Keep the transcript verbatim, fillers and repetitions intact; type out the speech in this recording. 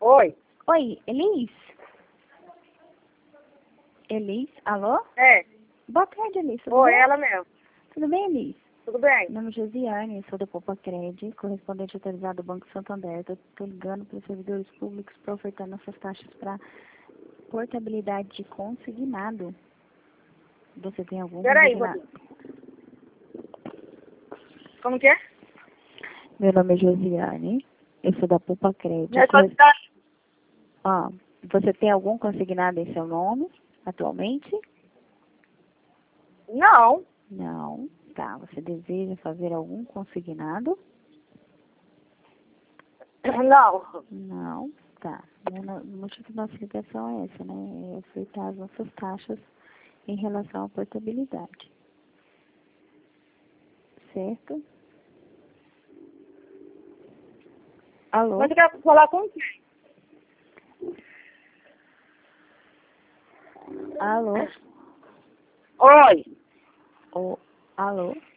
Oi. Oi, Elis? Elis, alô? É. Boa tarde, Elis. Tudo Oi, bem? ela mesmo. Tudo bem, Elis? Tudo bem? Meu nome é Josiane, sou da Poupa Cred, correspondente autorizado do Banco Santander. Estou ligando para os servidores públicos para ofertar nossas taxas para portabilidade de consignado. Você tem algum Peraí, consignado? como que é? Meu nome é Josiane, eu sou da Poupa Cred. Minha Corres... tá... Ó, você tem algum consignado em seu nome atualmente? Não. Não. Tá, você deseja fazer algum consignado? Não. Não. Tá. O motivo da nossa ligação é esse, né? É ofertar as nossas taxas em relação à portabilidade. Certo? Alô? Mas eu quero falar com quem? Alô? Oi. Ô, alô?